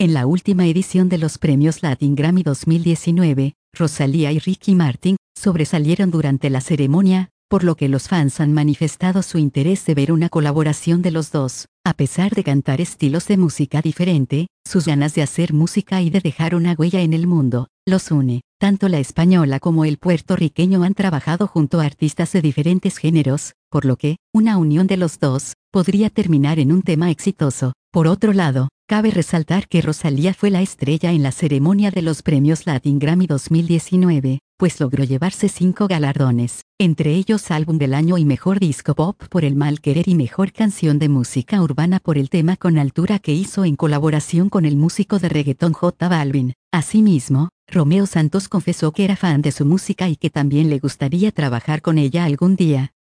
En la última edición de los premios Latin Grammy 2019, Rosalía y Ricky Martin sobresalieron durante la ceremonia, por lo que los fans han manifestado su interés de ver una colaboración de los dos. A pesar de cantar estilos de música diferente, sus ganas de hacer música y de dejar una huella en el mundo los une. Tanto la española como el puertorriqueño han trabajado junto a artistas de diferentes géneros, por lo que una unión de los dos podría terminar en un tema exitoso. Por otro lado, cabe resaltar que Rosalía fue la estrella en la ceremonia de los premios Latin Grammy 2019, pues logró llevarse 5 galardones, entre ellos Álbum del Año y Mejor Disco Pop por El Mal Querer y Mejor Canción de Música Urbana por el tema Con Altura que hizo en colaboración con el músico de reggaetón J Balvin. Asimismo, Romeo Santos confesó que era fan de su música y que también le gustaría trabajar con ella algún día.